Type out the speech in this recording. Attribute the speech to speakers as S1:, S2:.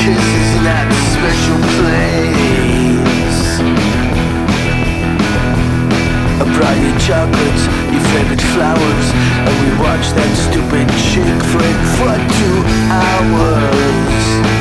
S1: kisses in that special place. I brought you chocolates, your favorite flowers, and we watched that stupid chick flick for 2 hours.